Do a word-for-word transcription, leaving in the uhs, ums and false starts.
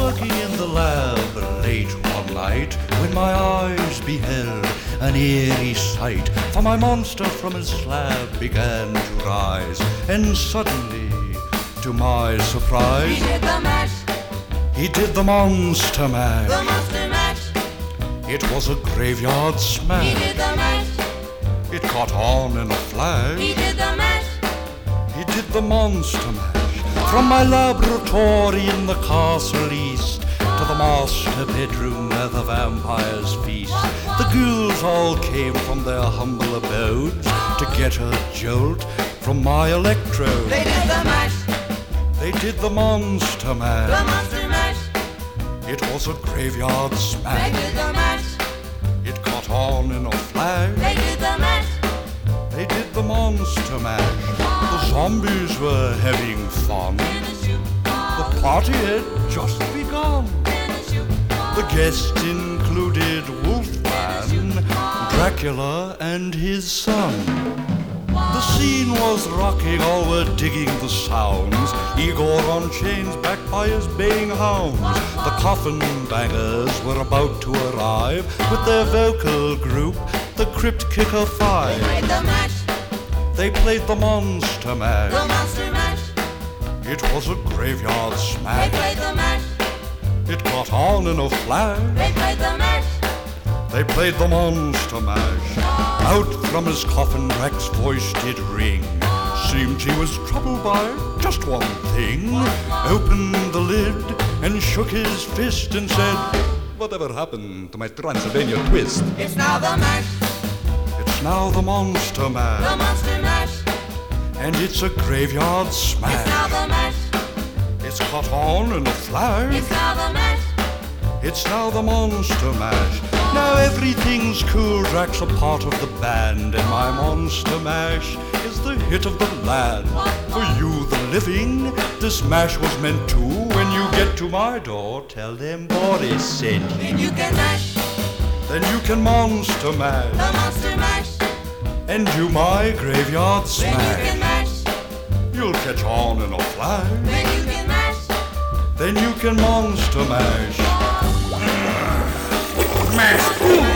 working in the lab late one night when my eyes beheld an eerie sight. For my monster from his slab began to rise, and suddenly, to my surprise, He did the mash, he did the monster mash. the monster mash. It was a graveyard He smash. did the mash, It caught on in a flash. he did the mash. He did the monster mash. From my laboratory in the castle east to the master bedroom where the vampires feast, the ghouls all came from their humble abodes to get a jolt from my electrode. They did the mash, They did the monster the mash. monster mash. It was a graveyard They smash. did the mash, It caught on in a flash. they did the mash. They did the monster mash. The zombies were having fun. The party had just begun. The guests included Wolfman, Dracula, and his son. The scene was rocking, all were digging the sounds. Igor on chains, backed by his baying hounds. The coffin bangers were about to arrive with their vocal group, the Crypt Kicker They Five. played the mash, They played the monster the mash. monster mash. It was a graveyard They smash. played the mash, It caught on in a flash. they played the mash. They played the monster mash. Out from his coffin, Drac's voice did ring. Seemed he was troubled by just one thing. Opened the lid and shook his fist and said, "Whatever happened to my Transylvania twist?" It's now the mash, It's now the monster the mash. monster mash. And it's a graveyard It's now smash. the mash, It's caught on in a flash. it's now the mash. It's now the monster mash. Now everything's cool, Drac's a part of the band, and my monster mash is the hit of the land. For you, the living, this mash was meant to. When you get to my door, tell them Boris sent you. Then you can mash, Then you can monster mash, the monster mash. and do my graveyard Then you smash. can mash, You'll catch on in a flash, then you can mash. then you can monster mash. Mash.